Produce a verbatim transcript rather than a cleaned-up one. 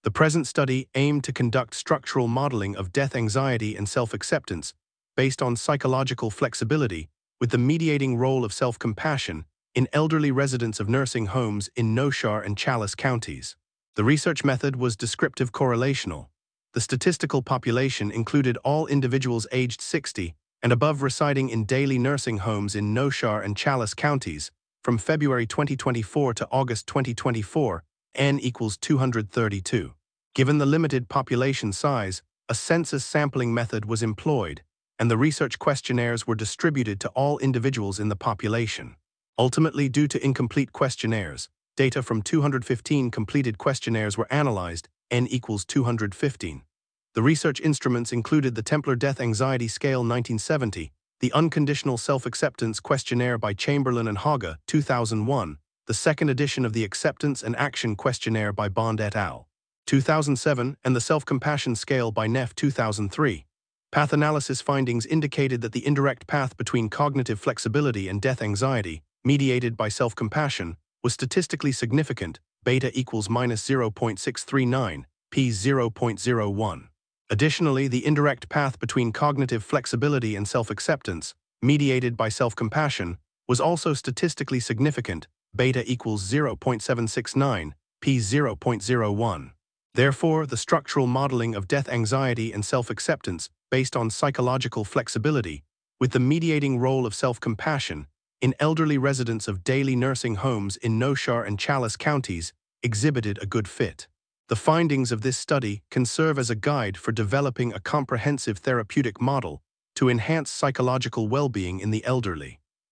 The present study aimed to conduct structural modeling of death anxiety and self-acceptance based on psychological flexibility with the mediating role of self-compassion in elderly residents of nursing homes in Noshar and Challis counties. The research method was descriptive correlational. The statistical population included all individuals aged sixty and above residing in daily nursing homes in Noshar and Challis counties from February twenty twenty-four to August twenty twenty-four, N equals two hundred thirty-two. Given the limited population size, a census sampling method was employed, and the research questionnaires were distributed to all individuals in the population. Ultimately, due to incomplete questionnaires, data from two hundred fifteen completed questionnaires were analyzed, N equals two hundred fifteen. The research instruments included the Templer Death Anxiety Scale nineteen seventy, the Unconditional Self-Acceptance Questionnaire by Chamberlain and Haga two thousand one, the second edition of the Acceptance and Action Questionnaire by Bond et al. two thousand seven, and the Self-Compassion Scale by Neff two thousand three. Path analysis findings indicated that the indirect path between cognitive flexibility and death anxiety, mediated by self-compassion, was statistically significant, beta equals minus zero point six three nine, p zero point zero one. Additionally, the indirect path between cognitive flexibility and self-acceptance, mediated by self-compassion, was also statistically significant, beta equals zero point seven six nine, p zero point zero one. Therefore, the structural modeling of death anxiety and self-acceptance based on psychological flexibility, with the mediating role of self-compassion, in elderly residents of daily nursing homes in Noshar and Challis counties, exhibited a good fit. The findings of this study can serve as a guide for developing a comprehensive therapeutic model to enhance psychological well-being in the elderly.